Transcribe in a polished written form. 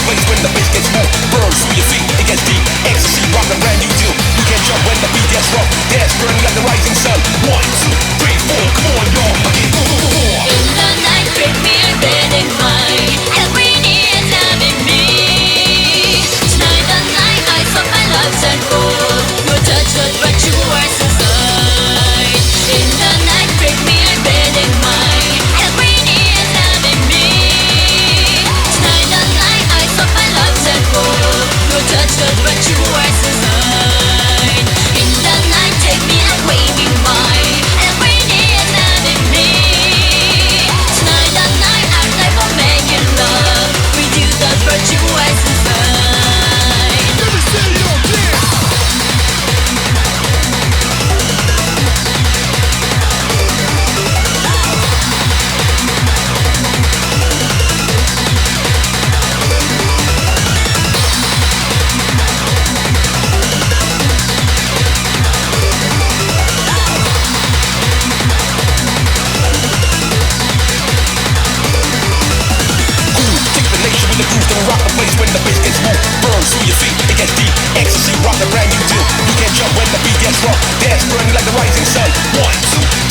place when the bass gets moved. Burn through your feet, it gets deep. Ecstasy, rock a brand new deal. You can't jump when the beat gets rough. Dance burning like the rising sun. 1, 2, 3, 4, come on, y'all. Again, in the night, break me a bed and mine. And bring it love in me. Tonight the night, I saw my love's and gold. Your touch was but you are so side. In the night, break me a bed and mine. And bring it love in me. Tonight the night, I saw my love's and gold. Your touch was but you are so side. In the night, take me away, be mine. And bring it love in me. Tonight the night, I'm like for making love. With you, the virtue was inside. Let me see you dance. Take the nation with the groove, then rock the place when the bass gets moved. Burn through your feet, it gets deep. Ecstasy, rock a brand new deal. You can't jump when the beat gets rough. Dance burning like the rising sun. 1, 2,